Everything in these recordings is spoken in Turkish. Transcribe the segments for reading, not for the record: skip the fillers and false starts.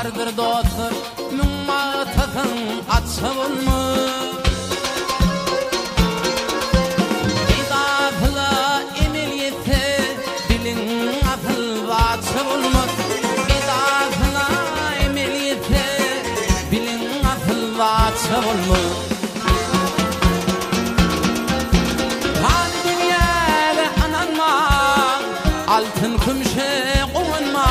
bardır dostlar mümmatatın atsa olmaz. İdafla emeliyete dilin atıl vatsa olmaz. İdafla emeliyete dilin atıl vatsa olmaz. Hani dünyada ananma altın kümşe koyunma.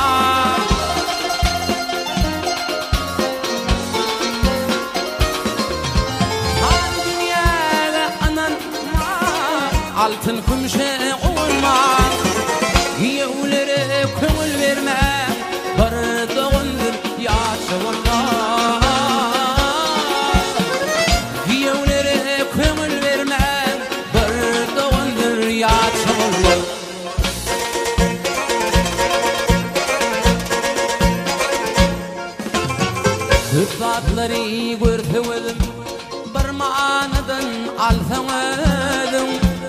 Altın kümşe olma, yevlere köngül verme, bir doğundur yaşa olma. Yevlere köngül verme, bir doğundur yaşa olma. Hüsatları görtevedim, bir manadan alsamadım.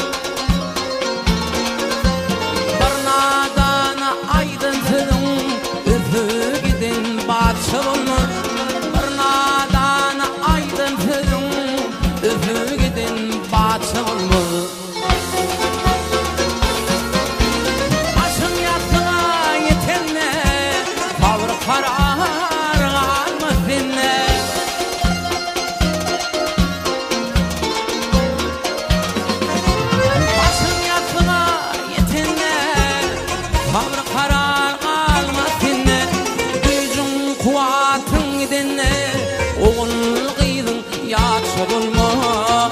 Başım yatına yetenle tavrı karar almaz dinle. Başım yatına yetenle tavrı karar almaz dinle. Gücün kuvatın dinle oğul kıydın yaşa olmaz.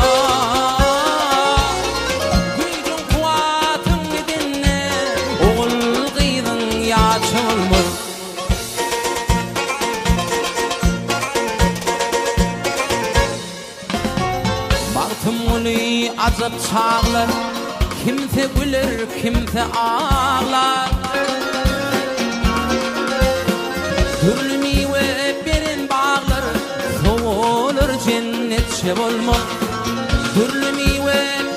Baktım onu azap çağlar, kimse güler kimse ağlar. Türlü meyve veren bağlar soğulur cennetçe olmaz. Türlü meyve